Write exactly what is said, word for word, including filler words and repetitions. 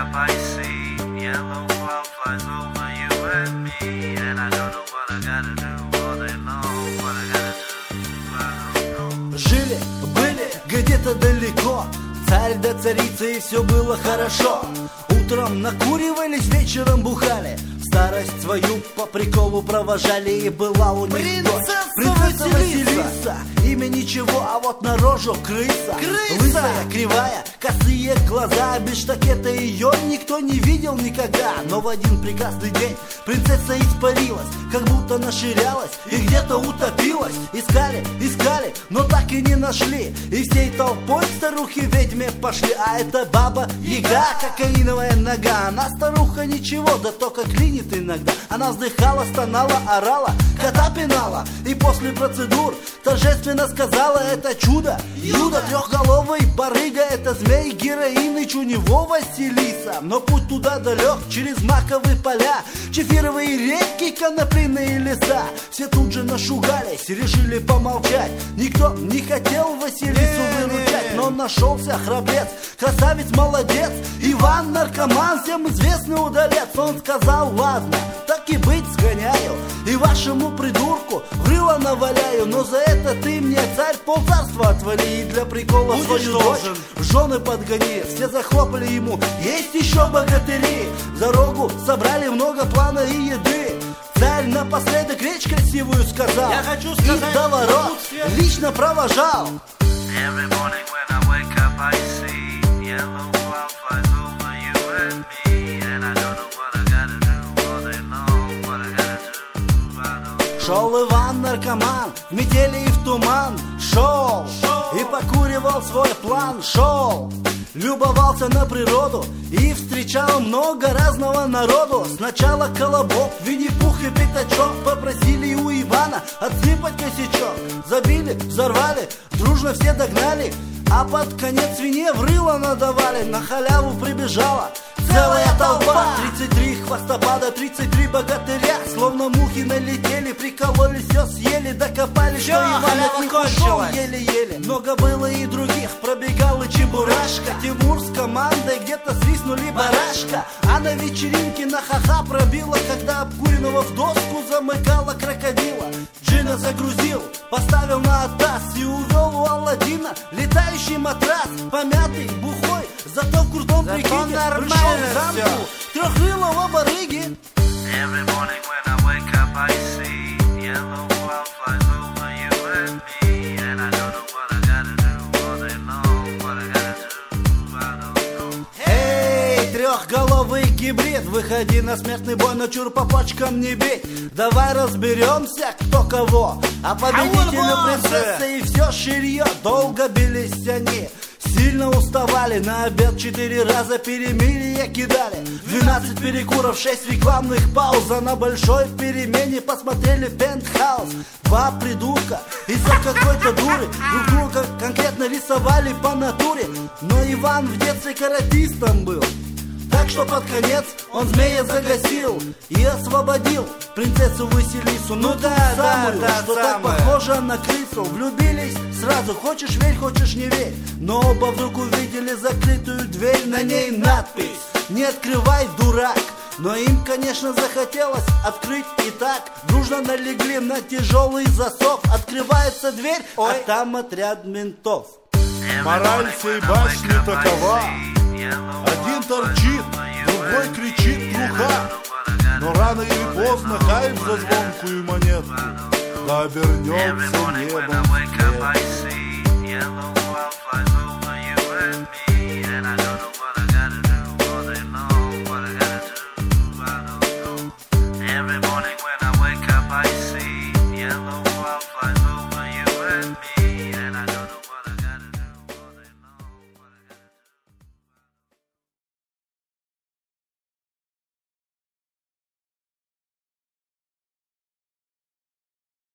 up, I see yellow cloud flies over you and me, and I don't know what I gotta do all day long. What I gotta do, I don't know. Жили, были где-то далеко царь да царица, и все было хорошо. Утром накуривались, вечером бухали, старость свою по приколу провожали, и была у них Принцесса дочь, принцесса Василиса. Василиса. Имя ничего, а вот на рожу крыса, Крыса! лысая, кривая, косые глаза. Без штакета ее никто не видел никогда. Но в один прекрасный день принцесса испарилась, как будто наширялась и где-то утопилась. Искали, искали, но так и не нашли, и всей толпой к старухе ведьме пошли. А это баба Яга, кокаиновая нога. Она старуха ничего, да только клинит иногда. Она вздыхала, стонала, орала, кота пинала, и после процедур торжественно сказала: это чудо, Юда, трехголовый барыга, это змей Героиныч, у него Василиса. Но путь туда далек, через маковые поля, чефировые реки, конопляные леса. Все тут же нашугались, решили помолчать. Никто не хотел Василису выручать, но нашелся храбрец, красавец, молодец, Иван наркоман, всем известный удалец. Он сказал: ладно, так и быть, сгоняю, и вашему придурку в рыло наваляю. Но за это ты мне, царь, полцарства отвали, и для прикола свою дочь в жены подгони. Все захлопали ему: есть еще богатыри. В дорогу собрали много плана и еды. Царь напоследок речь красивую сказал, Я хочу сказать, и до ворот лично провожал. Every morning when I wake up, I see yellow cloud flies over you and me, and I don't know what I gotta do all day long. What I gotta do, I don't know. Шел Иван наркоман в метели и в туман. Шел, и покуривал свой план. Шел, любовался на природу и встречал много разного народу. Сначала Колобок, Винни-Пух и Пятачок попросили у Ивана отсыпать косячок. Забили, взорвали, дружно все догнали, а под конец свинье в рыло надавали. На халяву прибежала целая толпа, тридцать три хвостопада, тридцать три богатыря, словно мухи налетели, прикололи, все съели, докопались, что Иван от них ушел еле-еле. Много было и других, пробегал и Чебурашка. Тимур с командой где-то свистнули барашка, а на вечеринке на ха-ха пробило, когда обкуренного в доску замыкала крокодила. Джина загрузил, поставил на таз и увел у Аладдина летающий матрас. Помятый, бухой, зато в крутом прикиде пришел в замку трехрылого барыги. Every morning when I wake up, I see yellow cloud flies over you and me, and I don't know what I gotta do all day long. What I gotta do, I don't know. Эй, трехголовый гибрид, выходи на смертный бой, но чур по почкам не бей. Давай разберемся, кто кого, а победителю принцесса и все ширье. Долго бились они, сильно уставали, на обед четыре раза перемирие кидали. Двенадцать перекуров, шесть рекламных пауз, а на большой перемене посмотрели Пентхаус. Два придурка из-за какой-то дуры друг друга конкретно рисовали по натуре. Но Иван в детстве каратистом был, так что под конец он змея загасил и освободил принцессу Василису. Ну да, да, да, что так похоже на крысу. Влюбились сразу, хочешь верь, хочешь не верь. Но оба вдруг увидели закрытую дверь, на ней надпись: не открывай, дурак. Но им, конечно, захотелось открыть, и так дружно налегли на тяжелый засов. Открывается дверь, а там отряд ментов. Мораль всей басни такова: один торчит, другой кричит труха. Но рано или поздно хайп за звонкую монетку да обернется небом.